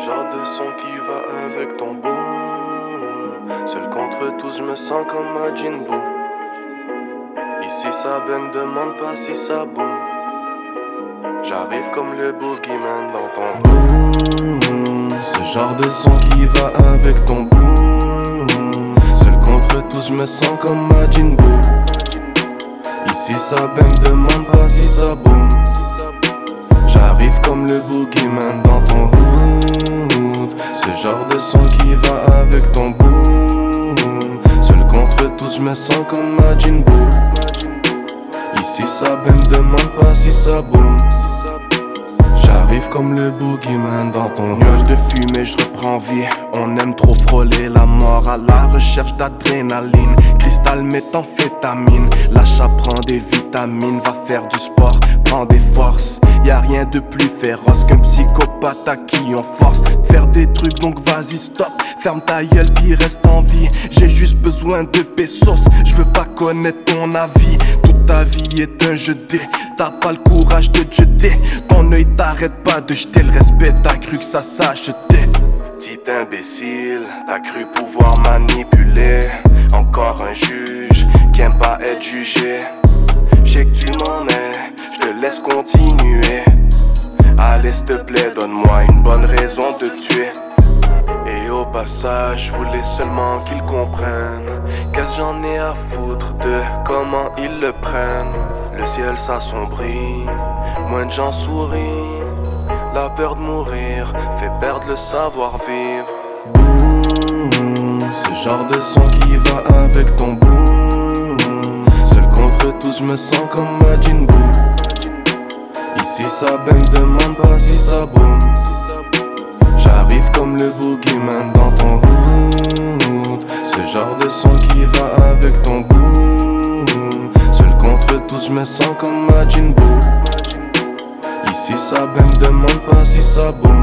genre de son qui va avec ton boom. Seul contre tous, je me sens comme un Jinboo. Ici ça bang, demande pas si ça boum. J'arrive comme le boogeyman dans ton boom. Ce genre de son qui va avec ton boom. Seul contre tous, je me sens comme un Jinboo. Ici ça bang, demande pas si ça boum. J'arrive comme le boogeyman dans ton hood. Ce genre de son qui va avec ton boom. Seul contre tous, je me sens comme un Jinboo. Ici ça bang, demande pas si ça boum. J'arrive comme le boogeyman dans ton nuage de fumée, je reprends vie. On aime trop frôler la mort à la recherche d'adrénaline. Cristal, méthamphétamine, l'achat prend des vitamines. Va faire du sport, prends des forces. Y'a rien de plus féroce qu'un psychopathe à qui on force de faire des trucs, donc vas-y stop. Ferme ta gueule puis reste en vie. J'ai juste besoin de pesos, je veux pas connaître ton avis. Toute ta vie est un jeu de dés, t'as pas le courage de te jeter. Ton œil t'arrête pas de jeter le respect, t'as cru que ça s'achetait. Petit imbécile, t'as cru pouvoir manipuler. Encore un juge qui aime pas être jugé. J'sais que tu m'en es, je te laisse continuer. Allez s'il te plaît, donne-moi une bonne raison de tuer. Et au passage, je voulais seulement qu'ils comprennent. Qu'est-ce que j'en ai à foutre de comment ils le prennent. Le ciel s'assombrit, moins de gens sourient. La peur de mourir fait perdre le savoir-vivre. Boum, ce genre de son qui va avec ton boom. Seul contre tous, je me sens comme un Jinboo. Ici ça bang, demande pas si ça boum. J'arrive comme le boogeyman dans ton hood. Ce genre de son qui va avec ton boom. Seul contre tous, je me sens comme un Jinboo. Ici ça bang, demande pas si ça boum.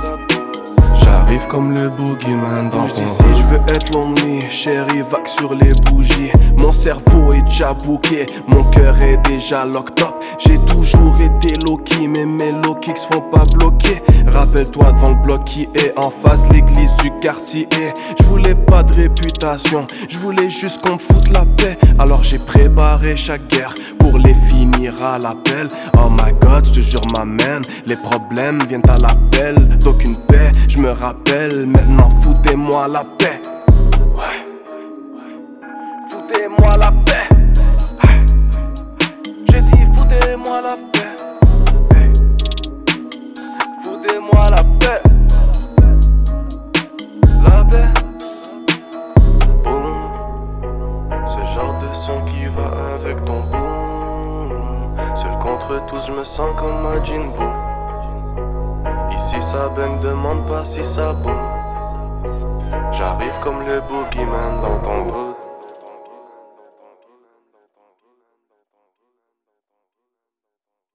J'arrive comme le boogeyman dans ton hood. Je veux être lonely, chérie, vague sur les bougies. Mon cerveau est déjà bouqué, mon cœur est déjà locked up. J'ai toujours été low-key, mais mes low-kicks font pas bloquer. Rappelle-toi devant le bloc qui est en face, l'église du quartier. Je voulais pas de réputation, je voulais juste qu'on me foute la paix. Alors j'ai préparé chaque guerre pour les finir à l'appel. Oh my god, je te jure m'amène, les problèmes viennent à l'appel. D'aucune paix, je me rappelle, maintenant foutez-moi la paix. Ouais, foutez-moi la paix. J'ai dit foutez-moi la paix. Foutez-moi la paix. La paix. Boum. Ce genre de son qui va avec ton boom. Seul contre tous, je me sens comme un Jinboo. Ici ça bang, demande pas si ça boum. J'arrive comme le boogeyman dans ton hood.